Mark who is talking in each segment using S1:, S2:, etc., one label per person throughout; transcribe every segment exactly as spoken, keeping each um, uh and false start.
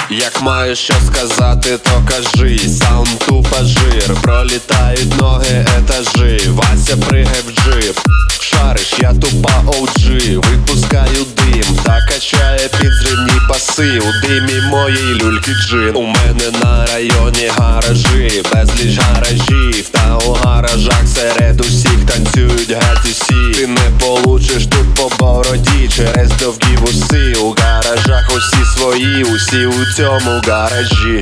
S1: Як маєш що сказати, то кажи. Саунд тупо жир, пролітають ноги етажі. Вася пригай в джип. Шариш, я тупа оу джі. Випускаю дим, та качає під зривні баси. У димі моєї люльки джин. У мене на районі гаражі, безліч гаражів. Та у гаражах серед усіх танцюють геть усі. Ти не получиш тут по бороді через довгі вуси. У гаражах усі свої, усі у цьому гаражі.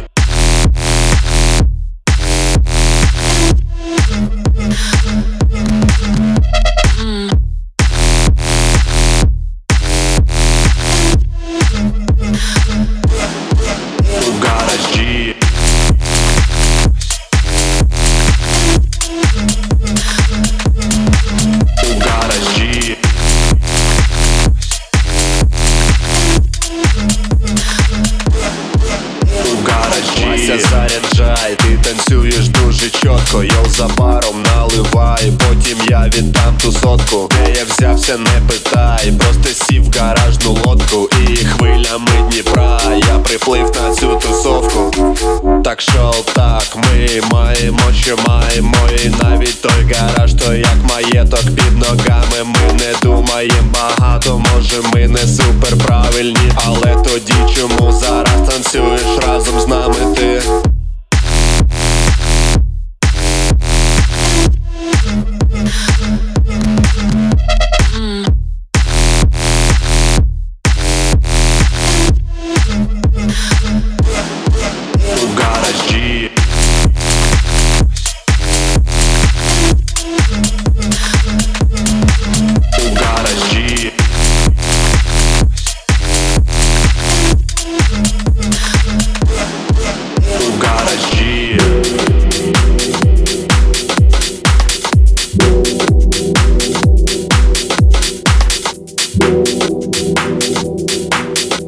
S1: Заряджай, ти танцюєш дуже чітко. Йоу, за баром наливай, потім я віддам ту сотку. Де я взявся, не питай, просто сів в гаражну лодку і хвилями Дніпра я приплив на цю тусовку. Так що так, ми маємо, що маємо. І навіть той гараж, то як маєток під ногами. Ми не думаєм багато, може ми не супер правильні. Але тоді чому зараз танцюєш разом з нами ти?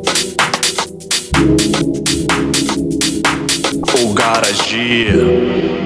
S1: У гаражі.